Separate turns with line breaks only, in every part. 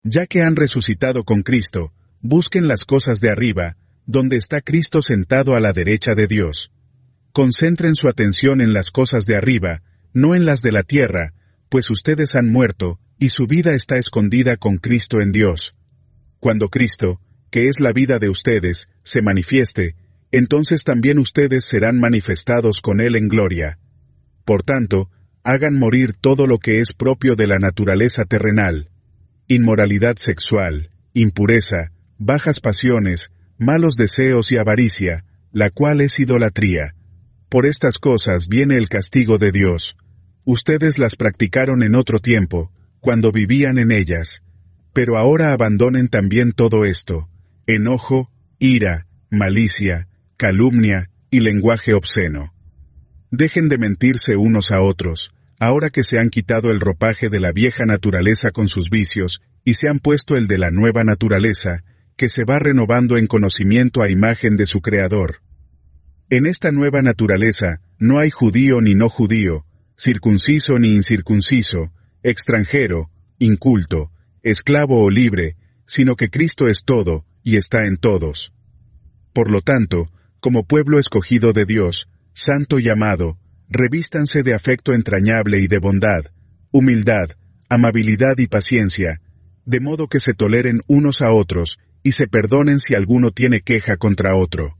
Ya que han resucitado con Cristo, busquen las cosas de arriba, donde está Cristo sentado a la derecha de Dios. Concentren su atención en las cosas de arriba, no en las de la tierra, pues ustedes han muerto, y su vida está escondida con Cristo en Dios. Cuando Cristo, que es la vida de ustedes, se manifieste, entonces también ustedes serán manifestados con Él en gloria. Por tanto, hagan morir todo lo que es propio de la naturaleza terrenal: inmoralidad sexual, impureza, bajas pasiones, malos deseos y avaricia, la cual es idolatría. Por estas cosas viene el castigo de Dios. Ustedes las practicaron en otro tiempo, cuando vivían en ellas. Pero ahora abandonen también todo esto: enojo, ira, malicia, calumnia y lenguaje obsceno. Dejen de mentirse unos a otros, ahora que se han quitado el ropaje de la vieja naturaleza con sus vicios, y se han puesto el de la nueva naturaleza, que se va renovando en conocimiento a imagen de su Creador. En esta nueva naturaleza no hay judío ni no judío, circunciso ni incircunciso, extranjero, inculto, esclavo o libre, sino que Cristo es todo, y está en todos. Por lo tanto, como pueblo escogido de Dios, santo y amado, revístanse de afecto entrañable y de bondad, humildad, amabilidad y paciencia, de modo que se toleren unos a otros, y se perdonen si alguno tiene queja contra otro.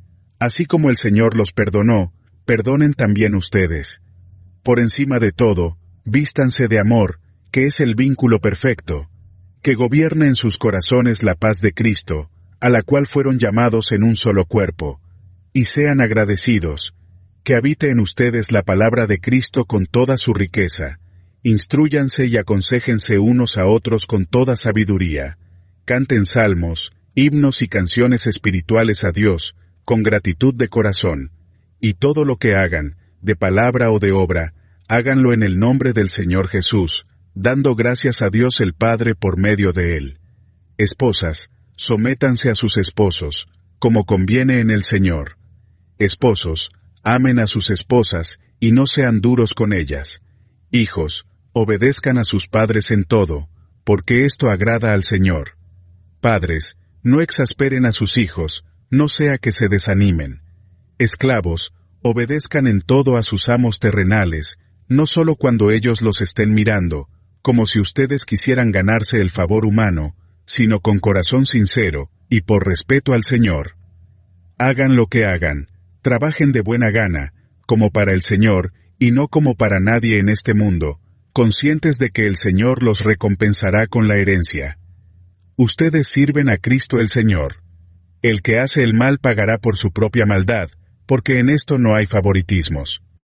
Así como el Señor los perdonó, perdonen también ustedes. Por encima de todo, vístanse de amor, que es el vínculo perfecto, que gobierne en sus corazones la paz de Cristo, a la cual fueron llamados en un solo cuerpo, y sean agradecidos. Que habite en ustedes la palabra de Cristo con toda su riqueza. Instrúyanse y aconséjense unos a otros con toda sabiduría. Canten salmos, himnos y canciones espirituales a Dios, con gratitud de corazón. Y todo lo que hagan, de palabra o de obra, háganlo en el nombre del Señor Jesús, dando gracias a Dios el Padre por medio de Él. Esposas, sométanse a sus esposos, como conviene en el Señor. Esposos, amen a sus esposas, y no sean duros con ellas. Hijos, obedezcan a sus padres en todo, porque esto agrada al Señor. Padres, no exasperen a sus hijos, no sea que se desanimen. Esclavos, obedezcan en todo a sus amos terrenales, no solo cuando ellos los estén mirando, como si ustedes quisieran ganarse el favor humano, sino con corazón sincero, y por respeto al Señor. Hagan lo que hagan, trabajen de buena gana, como para el Señor, y no como para nadie en este mundo, conscientes de que el Señor los recompensará con la herencia. Ustedes sirven a Cristo el Señor. El que hace el mal pagará por su propia maldad, porque en esto no hay favoritismos.